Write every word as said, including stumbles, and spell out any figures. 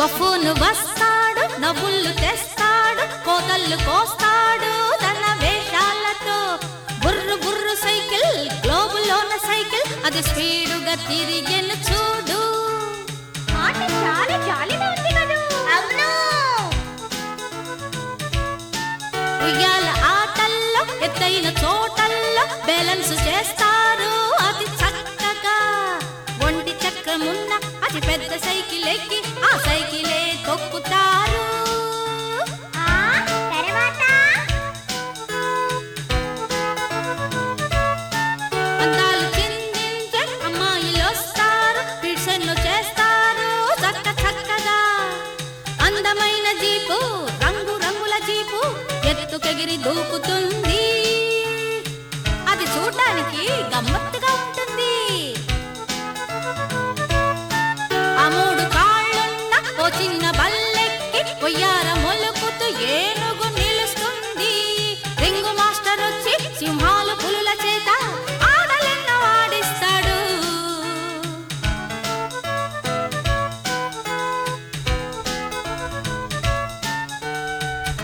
Buffoon వస్తాడు, నవ్వుళ్ళు తెస్తాడు, కోతళ్ళు కోస్తాడు తన వేషాలతో. బుర్రు బుర్రు సైకిల్, గ్లోబులోన సైకిల్, అది స్పీడుగా తిరిగెను చూడు. ఆట చాలా జాలీగా ఉంది కదా. అవును. ఉయ్యాల ఆటల్లో ఎత్తైన చోటల్లో బ్యాలెన్స్ చేస్తారు అతి చక్కగా. ఒంటి చక్రమున్న అతి పెద్ద సైకిల్ ఎక్కి ఆ సైకిలే తొక్కుతారు. ఆ తర్వాత అందాలు చిందించే అమ్మాయిలు వస్తారు, పిడ్సెన్ను చేస్తారు చక్క చక్కగా. అందమైన జీపు, రంగు రంగుల జీపు ఎత్తుకెగిరి దూకుతుంది.